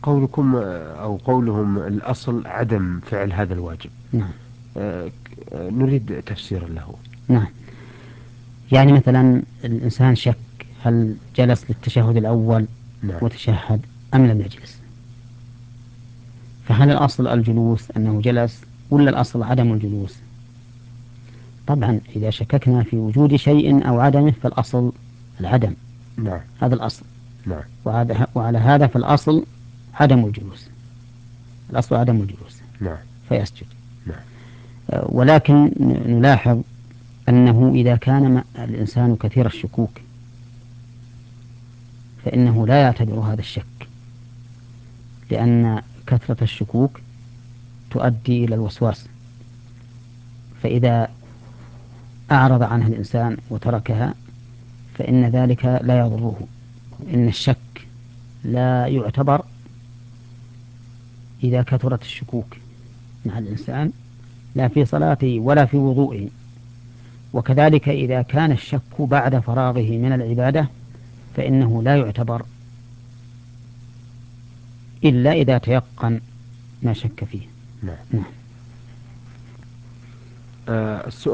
قولكم أو قولهم الأصل عدم فعل هذا الواجب. نعم. نريد تفسيرا له. نعم. يعني مثلا الإنسان شك هل جلس للتشهد الأول نعم. وتشهد أم لم يجلس، فهل الأصل الجلوس أنه جلس ولا الأصل عدم الجلوس؟ طبعا إذا شككنا في وجود شيء أو عدمه فالأصل العدم، نعم. هذا الأصل. نعم. وعلى هذا فالأصل عدم الجلوس، الأصل عدم الجلوس نعم. فيسجد. نعم. ولكن نلاحظ أنه إذا كان الإنسان كثير الشكوك فإنه لا يعتبر هذا الشك، لأن كثرة الشكوك تؤدي إلى الوسواس، فإذا أعرض عنها الإنسان وتركها فإن ذلك لا يضره. إن الشك لا يعتبر إذا كثرت الشكوك مع الإنسان، لا في صلاته ولا في وضوئه. وكذلك إذا كان الشك بعد فراغه من العبادة فإنه لا يعتبر إلا إذا تيقن ما شك فيه. نعم. نعم. السؤال